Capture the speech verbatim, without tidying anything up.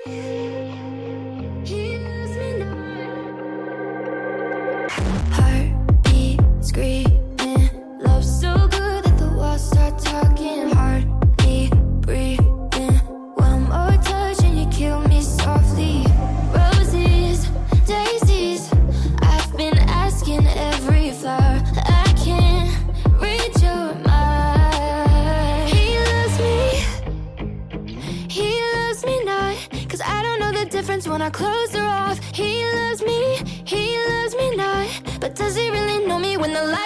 He loves me not. Heartbeat screaming, love so good that the walls start talking. Hardly breathing, one more touch and you kill me softly. Roses, daisies, I've been asking every flower. I can't read your mind. He loves me, he loves me not, cause I don't know the difference when our clothes are off. He loves me, he loves me not, but does he really know me when the light